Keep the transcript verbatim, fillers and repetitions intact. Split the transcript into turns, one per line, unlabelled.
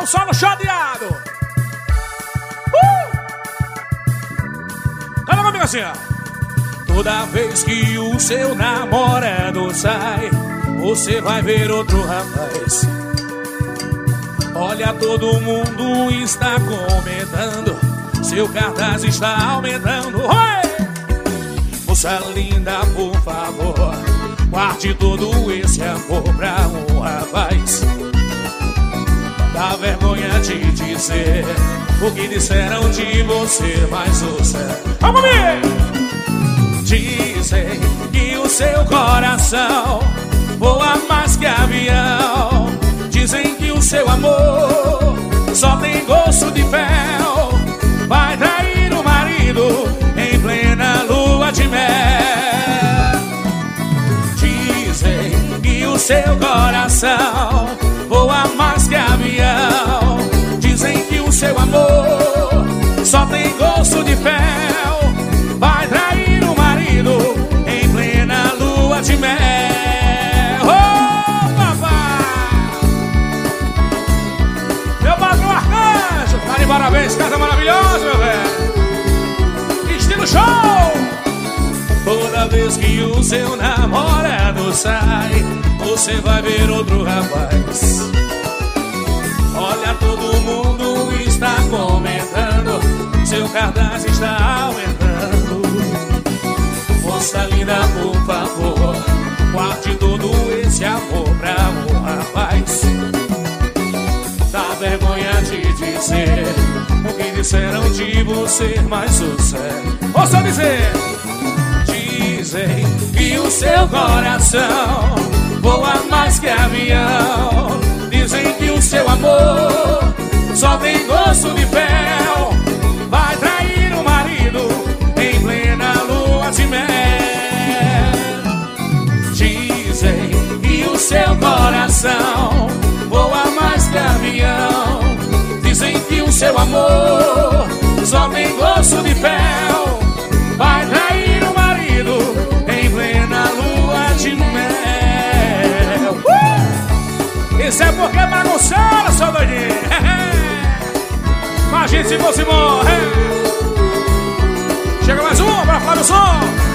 o solo chadeado. Uh! Canta comigo assim, ó. Toda vez que o seu namorado sai, você vai ver outro rapaz. Olha, todo mundo está comentando, seu cartaz está aumentando. Oi! Moça linda, por favor, guarde todo esse amor pra um rapaz. Dá vergonha de dizer o que disseram de você, mas você... Vamos comigo! Dizem que o seu coração voa mais que avião. Dizem que o seu amor só tem gosto de fel. Vai trair o marido em plena lua de mel. Dizem que o seu coração voa mais que avião. Dizem que o seu amor só tem gosto de fel. Vai trair o marido em plena lua de mel. Oh, papai! Meu patrão Arcanjo, tá de parabéns, casa maravilhosa, meu velho. Estilo show! Toda vez que o seu namorado sai, você vai ver outro rapaz. Olha, todo mundo está comentando, seu cartaz está aumentando. Moça linda, por favor, guarde todo esse amor pra um rapaz. Dá vergonha de dizer o que disseram de você, mas o sério. Ouça dizer. Dizem que o seu coração voa mais que avião. Dizem que o seu amor só tem gosto de fel. Vai trair o marido em plena lua de mel. Dizem que o seu coração voa mais que avião. Dizem que o seu amor só tem gosto de fel. Vai trair o marido em plena lua de mel. uh! Isso é porque é bagunçada, seu doidinho. Imagina se fosse bom. Chega mais um pra falar do som.